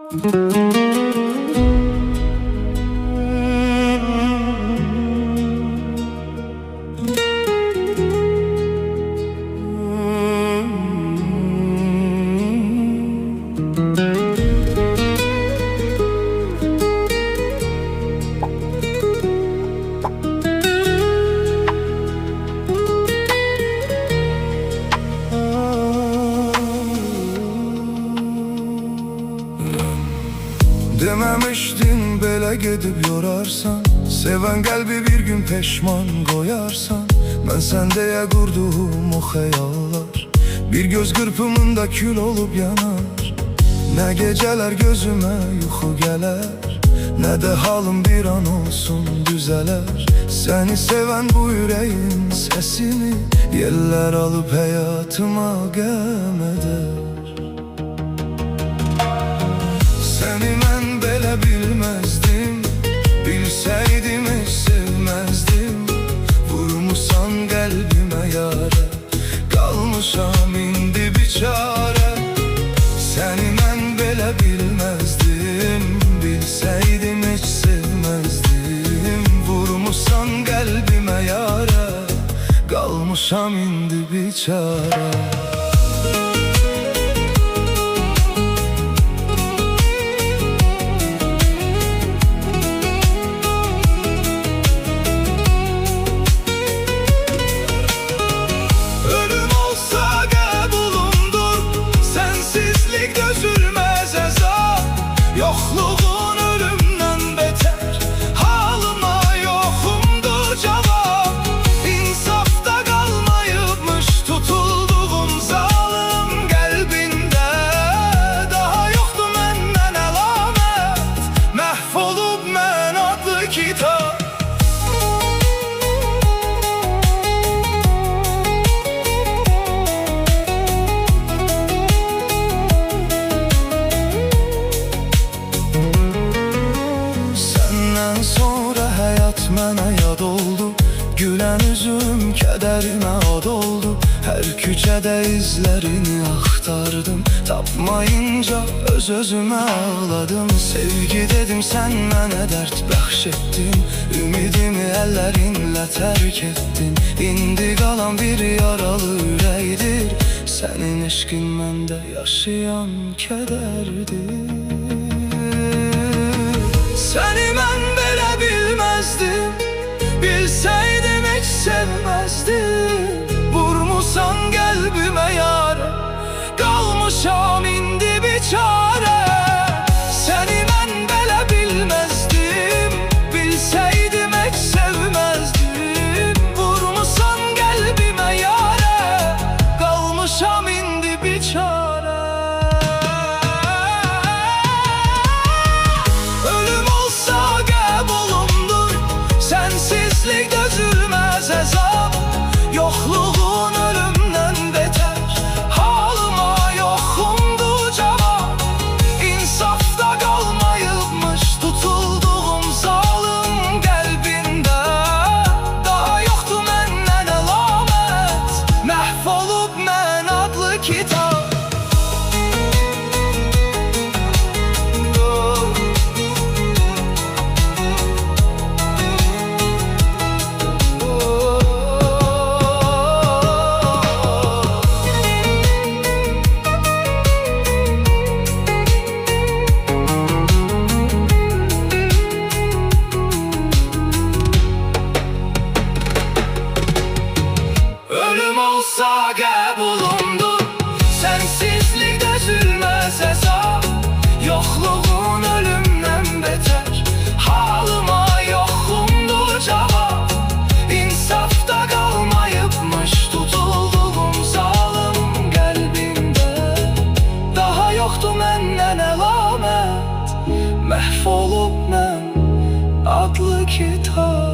Dememişdin belə gedib yorarsan, seven qəlbi bir gün peşman qoyarsan. Mən səndəyə qurduğum o xəyallar bir göz qırpımında kül olub yanar. Nə gecələr gözümə yuxu gələr, nə də halım bir an olsun düzələr. Səni sevən bu ürəyin səsini yellər alıb həyatıma qəm edər. Səni mən belə bilməzdim, bilsəydim heç sevməzdim. Vurmusan qəlbimə yara, qalmışam indi biçarə. Səni mən belə bilməzdim, bilsəydim heç sevməzdim. Vurmusan qəlbimə yara, qalmışam indi biçarə. Yokluğun ölümden beter, halıma yoxumdur cavab. İnsafda qalmayıbmış tutulduğum zalım qəlbində. Daha yoxdur məndən əlamət, məhv olub mən adlı kitab. Sonra həyat mənə yad oldu, gülən üzüm kədərimə ad oldu. Hər küçədə izlərini axtardım, tapmayınca öz-özümə ağladım. Sevgi dedim, sən mənə dərd bəxş etdin, ümidimi əllərinlə tərk etdin. İndi qalan bir yaralı ürəkdir, sənin eşqin məndə yaşayan kədərdir. Səni mən belə bilməzdim, bilsəydim heç sevməzdim. Vurmusan qəlbimə yara, qalmışam indi biçarə. Səni mən belə bilməzdim, bilsəydim heç sevməzdim. Vurmusan qəlbimə yara, qalmışam indi biçarə. Sensizlik dözülməz əzab, yoxluğun ölümdən betər. Halıma yoxumdur cavab, insafda qalmayıbmış tutulduğum zalım qəlbində. Daha yoxdur məndən əlamət, məhv olub mən adlı kitab. Olsa qəbulumdur, sensizlik dözülməz əzab. Yoxluğun ölümdən betər, halıma yoxumdur cavab. İnsafda qalmayıbmış tutulduğum zalım qəlbində. Daha yoxdur məndən əlamət, məhv olub mən adlı kitab.